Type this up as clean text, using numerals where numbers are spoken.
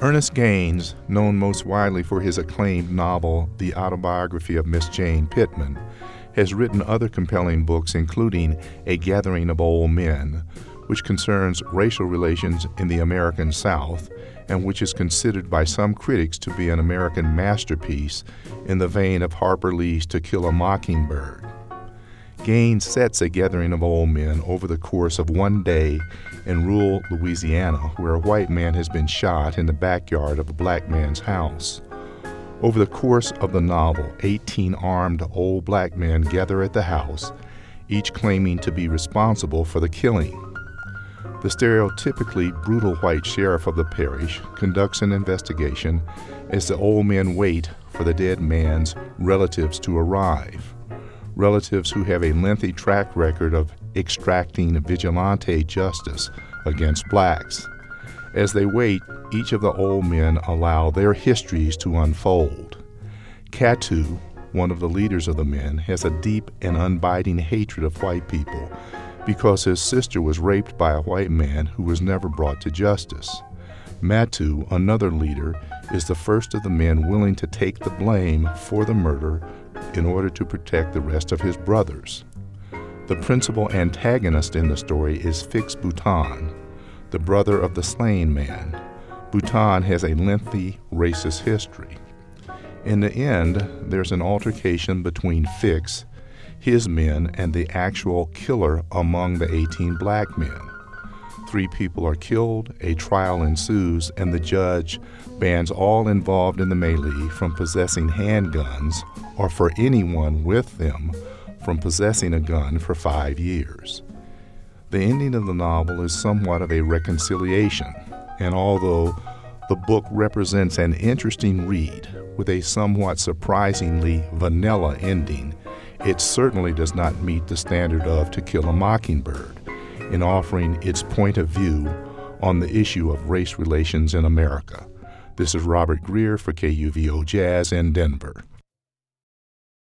Ernest Gaines, known most widely for his acclaimed novel, The Autobiography of Miss Jane Pittman, has written other compelling books, including A Gathering of Old Men, which concerns racial relations in the American South and which is considered by some critics to be an American masterpiece in the vein of Harper Lee's To Kill a Mockingbird. Gaines sets A Gathering of Old Men over the course of one day in rural Louisiana, where a white man has been shot in the backyard of a black man's house. Over the course of the novel, 18 armed old black men gather at the house, each claiming to be responsible for the killing. The stereotypically brutal white sheriff of the parish conducts an investigation as the old men wait for the dead man's relatives to arrive. Relatives who have a lengthy track record of extracting vigilante justice against blacks. As they wait, each of the old men allow their histories to unfold. Katu, one of the leaders of the men, has a deep and unbiding hatred of white people because his sister was raped by a white man who was never brought to justice. Matu, another leader, is the first of the men willing to take the blame for the murder in order to protect the rest of his brothers. The principal antagonist in the story is Fix Bouton, the brother of the slain man. Bouton has a lengthy racist history. In the end, there's an altercation between Fix, his men, and the actual killer among the 18 black men. 3 people are killed, a trial ensues, and the judge bans all involved in the melee from possessing handguns or for anyone with them from possessing a gun for 5 years. The ending of the novel is somewhat of a reconciliation, and although the book represents an interesting read with a somewhat surprisingly vanilla ending, it certainly does not meet the standard of To Kill a Mockingbird in offering its point of view on the issue of race relations in America. This is Robert Greer for KUVO Jazz in Denver.